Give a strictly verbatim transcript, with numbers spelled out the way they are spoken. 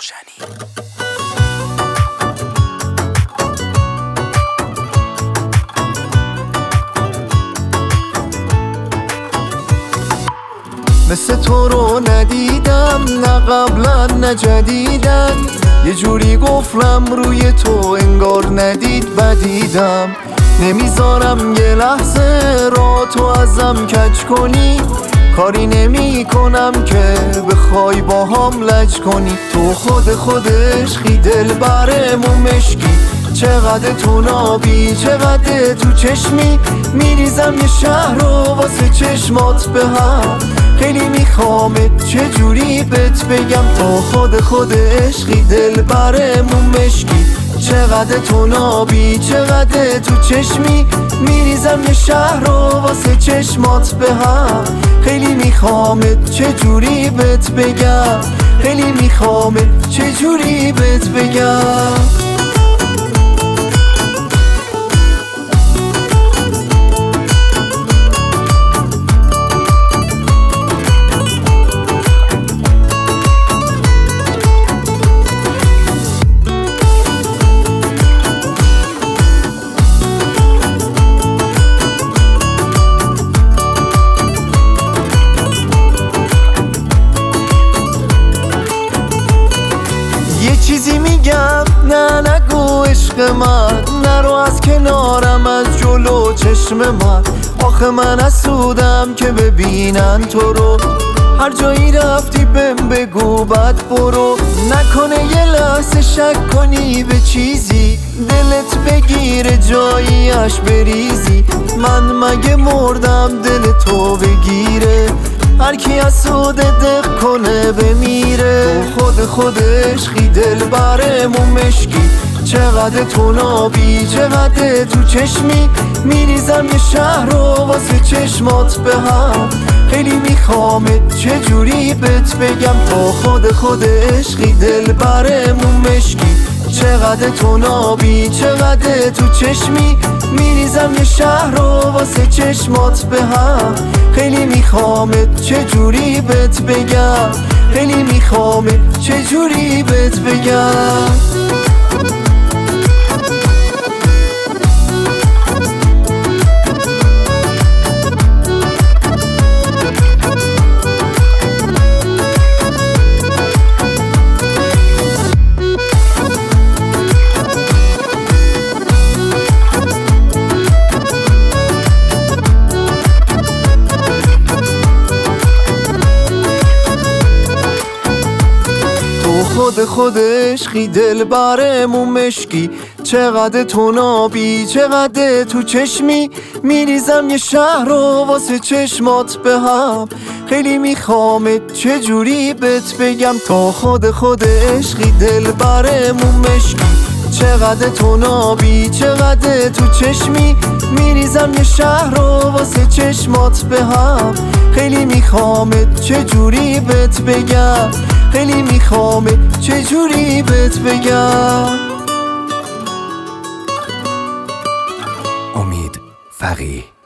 روشنی. مثل تو رو ندیدم، نه قبلا نه جدیدن. یه جوری گفلم روی تو انگار ندید بدیدم. نمیذارم یه لحظه را تو ازم کج کنی. کاری نمی کنم که بخوای با هم لج کنی. تو خود خود عشقی دل برمون مشکی. چقدر تو نابی چقدر تو چشمی. میریزم یه شهر رو واسه چشمات به هم. خیلی میخوامت چجوری بهت بگم. تو خود خود عشقی دل برمون مشکی. چقدر تو نابی چقدر تو چشمی. میریزم یه شهر رو واسه چشمات به هم. خیلی میخوامت چجوری بهت بگم. خیلی میخوامت چجوری بهت بگم. یه چیزی میگم نه نگو عشق من. نرو از کنارم از جلو چشم من. آخه من حسودم که ببینن تو رو. هر جایی رفتی بهم بگو بعد برو. نکنه یه لحظه شک کنی به چیزی. دلت بگیره جاییش بریزی. من مگه مردم دل تو بگیره. هر کی حسوده دق کنه بمیره. تو خود خود عشقی دل برمون مشکی. چقدر تو نابی چقدر تو چشمی. میریزم یه شهر رو واسه چشمات به هم. خیلی میخوامت چجوری بهت بگم. تو خود خود عشقی دل برمون مشکی. چقدر تو نابی چقدر تو چشمی. میریزم یه شهر رو واسه چشمات به هم. خیلی میخوامت چجوری بهت بگم. خیلی میخوامت چجوری بهت بگم. خود خود عشقی دل برمون مشکی. چقدر تو نابی چقدر تو چشمی. میریزم یه شهر رو واسه چشمات به هم. خیلی میخوامت چجوری بهت بگم. تا خود خود عشقی دل برمون مشکی. چقدر تو نابی چقدر تو چشمی. میریزم یه شهر رو واسه چشمات به هم. خیلی میخوامت چجوری بهت بگم. خیلی میخوامت چجوری بهت بگم. امید فقیه.